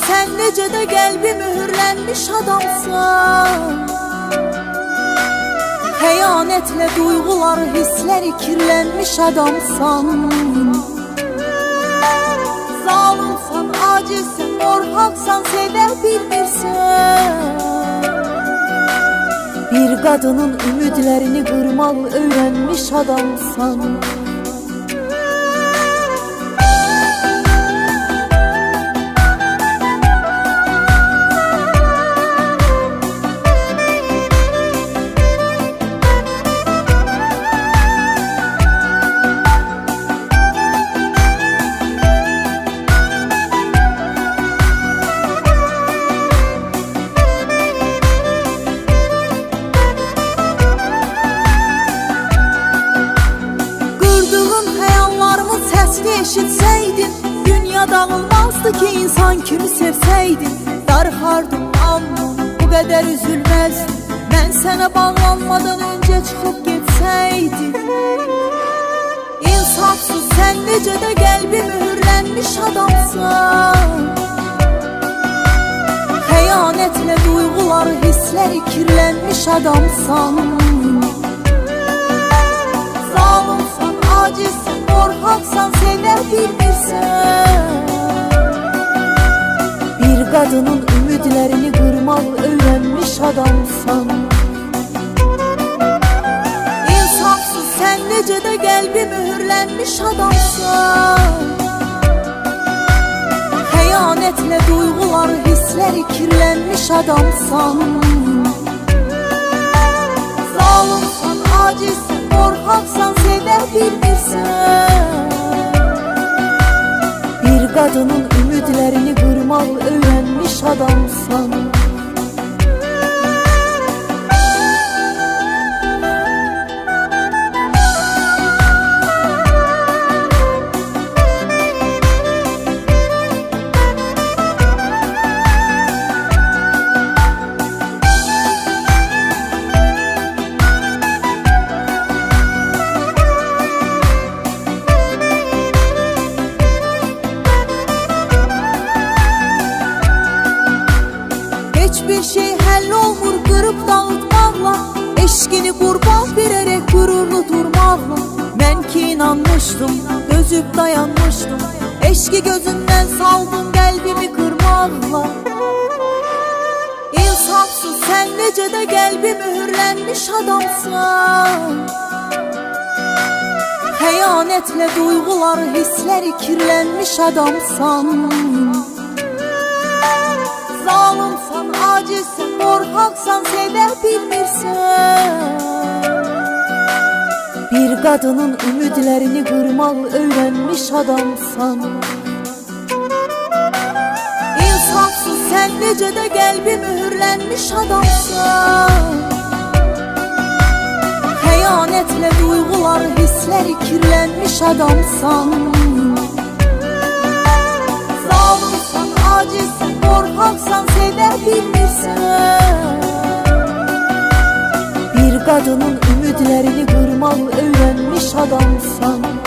sen necə də qəlbi mühürlənmiş adamsan. Xəyanətlə duyğular, hissləri kirlənmiş adamsan. Zalımsan, acizsən, qorxaqsan, sevə bilmirsən. Bir qadının ümidlərini qırmaq öyrənmiş adamsan. Eşitsəydin, dünya dağılmazdı ki insan kimi sevsəydin. Darıxardım amma bu qədər üzülməzdim, mən sənə bağlanmadan öncə çıxıb getsəydin. İnsafsız, sən necə də qəlbi mühürlənmiş adamsan. Xəyanətlə duyğular, hissləri kirlənmiş adamsan. Zalımsan, acizsən, qorxaqsan, sevə bilmirsən. Bir qadının ümidlərini qırmaq öyrənmiş adamsan. İnsafsız, sən necə də qəlbi mühürlənmiş adamsan. Xəyanətlə duyğular, hissləri kirlənmiş adamsan. Zalımsan, acizsən, qorxaqsan, sevə bilmirsən. Bir qadının ümidlərini qırmaq öyrənmiş adamsan. Hiçbir şey həll olmur qırıb dağıtmaqla, eşqini qurban verərək qürurlu durmaqla. Mən ki inanmışdım, dözüb dayanmışdım, eşqi gözündən saldım qəlbimi qırmaqla. İnsafsız, sən necə də qəlbi mühürlənmiş adamsan. Xəyanətlə duyğular, hissləri kirlənmiş adamsan. Zalımsan, acizsən, qorxaqsan, sevə bilmirsən. Bir qadının ümidlərini qırmaq öyrənmiş adamsan. İnsafsız, sən necə də qəlbi mühürlənmiş adamsan. Xəyanətlə duyğular, hissləri kirlənmiş adamsan. Zalımsan, acizsən, qorxaqsan, sevə bilmirsən. Bir qadının ümidlərini qırmaq öyrənmiş adamsan.